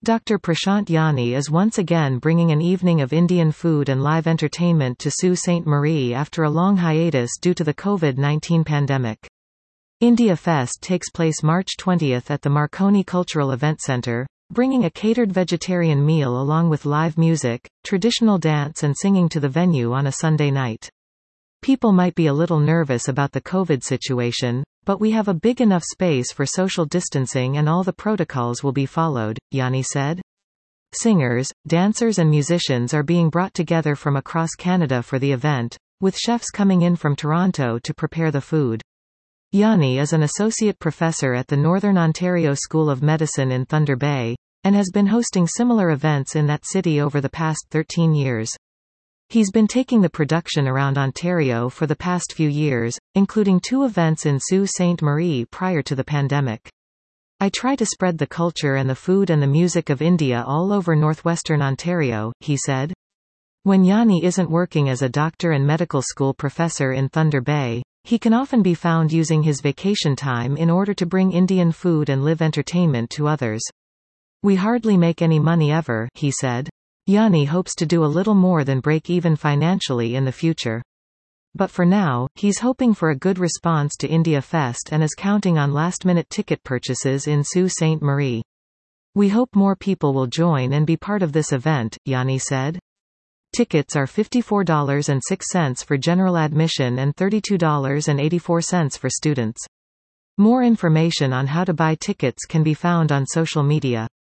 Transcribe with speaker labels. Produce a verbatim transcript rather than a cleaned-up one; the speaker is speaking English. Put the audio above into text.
Speaker 1: Doctor Prashant Yani is once again bringing an evening of Indian food and live entertainment to Sault Ste. Marie after a long hiatus due to the COVID nineteen pandemic. India Fest takes place March twentieth at the Marconi Cultural Event Centre, bringing a catered vegetarian meal along with live music, traditional dance and singing to the venue on a Sunday night. People might be a little nervous about the COVID situation, but we have a big enough space for social distancing and all the protocols will be followed, Yani said. Singers, dancers and musicians are being brought together from across Canada for the event, with chefs coming in from Toronto to prepare the food. Yani is an associate professor at the Northern Ontario School of Medicine in Thunder Bay, and has been hosting similar events in that city over the past thirteen years. He's been taking the production around Ontario for the past few years, including two events in Sault Ste. Marie prior to the pandemic. I try to spread the culture and the food and the music of India all over northwestern Ontario, he said. When Yani isn't working as a doctor and medical school professor in Thunder Bay, he can often be found using his vacation time in order to bring Indian food and live entertainment to others. We hardly make any money ever, he said. Yani hopes to do a little more than break even financially in the future. But for now, he's hoping for a good response to India Fest and is counting on last-minute ticket purchases in Sault Ste. Marie. We hope more people will join and be part of this event, Yani said. Tickets are fifty-four dollars and six cents for general admission and thirty-two dollars and eighty-four cents for students. More information on how to buy tickets can be found on social media.